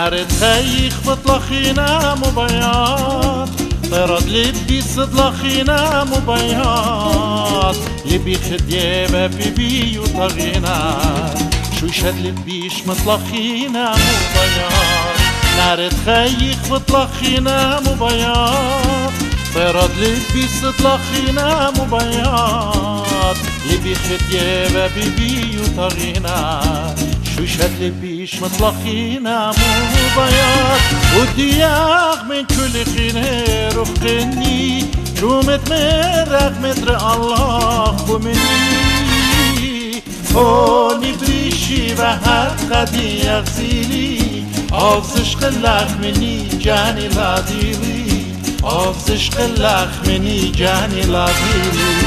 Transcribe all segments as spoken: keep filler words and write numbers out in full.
نارد خيخ بطلخينا مبيض طرد لبي صدلخينا مبيض لبي خديبة في بيو طغينا شو شد لبيش مطلخينا مبيض نارد خيخ بطلخينا مبيض طرد لبي صدلخينا مبيض لبي خديبة في بيو طغينا شو شد لبيش مطلخينا مبيض ودياغ من كل خير وخني شو متمرق مدر الله ومني هوني بريشي بهر قدي يغزيلي عوزش قلق مني جاني لاديلي عوزش قلق مني جاني لاديلي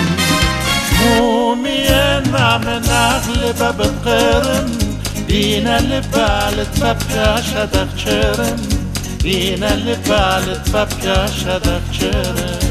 مومي من أغلب بقرن بينا اللي بالت ببكى شدك شرن بينا اللي بالت ببكى شدك شرن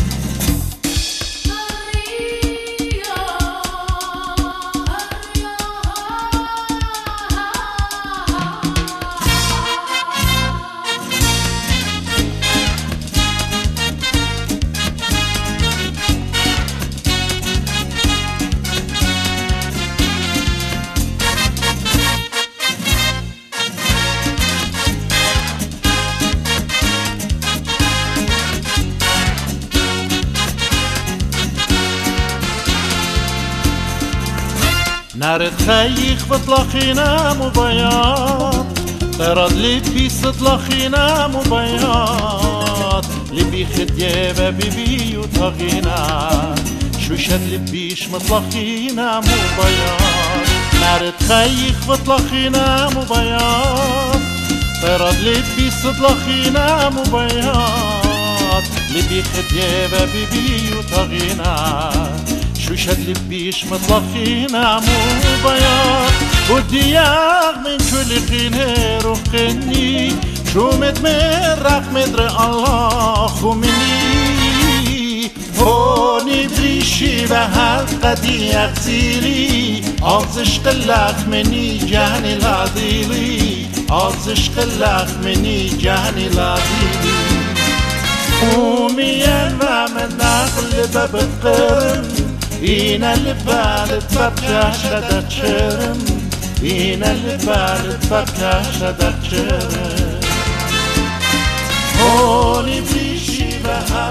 نارد خيخ بطلخينا مبيض طرد لبي صدلخينا مبيض لبي خديبة ببيو طغينا شو شد لبيش مطلخينا مبيض نارد خيخ بطلخينا مبيض طرد لبي صدلخينا مبيض لبي خديبة ببيو طغينا شو شد لبيش مطلخينا مبيض ودياغ من كل خير وخني شو متمرق مدر الله ومني هوني بريشي بهر قدي يغزيلي عوزش قلق مني جاني لاديلي عوزش قلق مني جاني لاديلي قومي من أغلب بقرن بينا اللي بالت ببكى شدك شرم بينا اللي بالت ببكى شدك شرم هوني بريشي بها